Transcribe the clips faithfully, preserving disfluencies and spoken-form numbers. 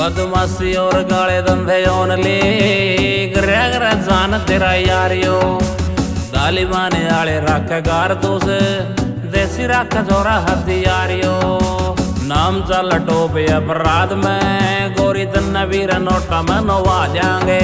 बदमाशी और गाले धंधे ओनली ग्रह ग्रह जान तेरा यारियो तालिबान आले रख गार दोस देसी रख जोरा हथियारियो नाम चल टोपे अपराध में गोरी तन्ना वीर नोटा में नवा जाएंगे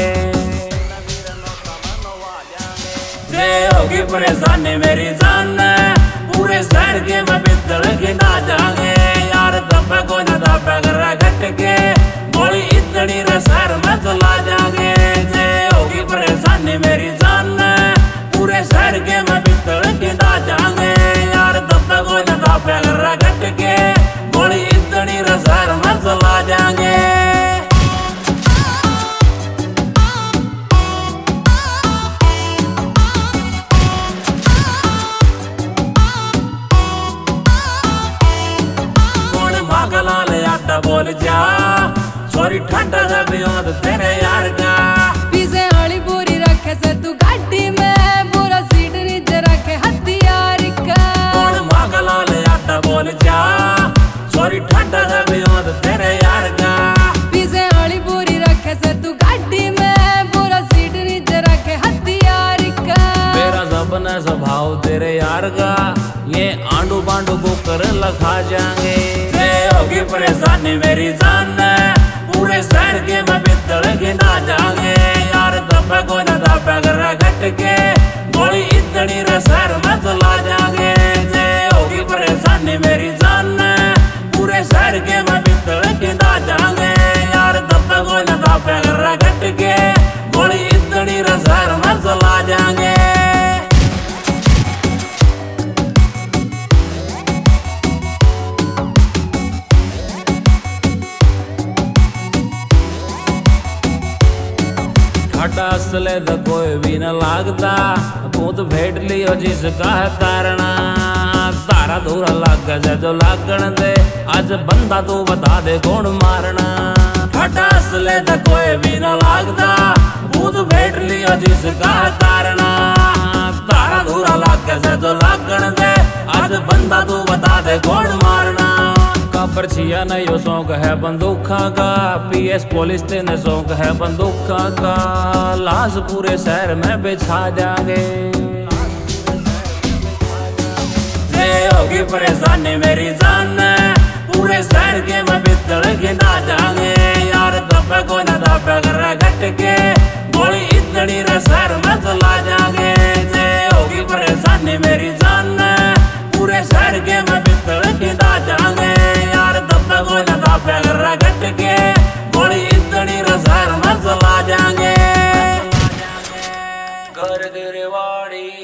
जे होगी परेशानी मेरी जान पूरे शहर के मैं बिस्तर के ना जाएंगे यार तब को न तब कर घट के गोली इतनी रसर में चला जाएंगे जे होगी परेशानी मेरी जान पूरे शहर के मैं बिस्तर के ना जाएंगे यार तब को न तब कर घट के गोली इतनी रसर में चला जाएंगे बोल जा सॉरी ठंडा सा बियोद तेरे यार का पीछे वाली पूरी रखे से तू गाड़ी में पूरा सीट नीचे रखे हथियार का कौन मांगला ले आटा बोल जा सॉरी ठंडा सा बियोद तेरे यार का पीछे वाली पूरी रखे से तू गाड़ी में पूरा सीट नीचे रखे हथियार का मेरा सपना स्वभाव तेरे यार का ये आंडू बांडू को कर लखा जाएंगे होगी परेशानी मेरी जान पूरे शहर के मैं बिस्तर के ना जाएंगे यार तब को न तब कर घट के गोली इतनी रसर में चला जाएंगे जे होगी परेशानी मेरी जान पूरे शहर के मैं बिस्तर के ना जाएंगे यार तब को न तब कर घट के गोली इतनी रसर में चला जाएंगे हटा असले तो कोई भी न लागता तू तो भेट लियो जिसका है तारना तारा धूरा लाग जा जो लागण दे आज बंदा तू बता दे कौन मारना हटा असले तो कोई भी न लागता तू तो भेट लियो जिसका है तारना तारा धूरा लाग जा जो लागण दे आज बंदा तू बता दे कौन मारना पर्चिया न यो शौक है बंदूका का पीएस पुलिस तेने शौक है बंदूका का लाश पूरे शहर में बिछा जाएंगे होगी परेशानी मेरी जान पूरे शहर के मैं बिस्तर के ना जाएंगे यार तब को न तब कर घट के गोली इतनी रसर में चला जाएंगे होगी परेशानी मेरी जान पूरे शहर के मैं बिस्तर के ना जाएंगे घट के गोली इतनी रसर में चला जाएंगे घर गिरवाड़ी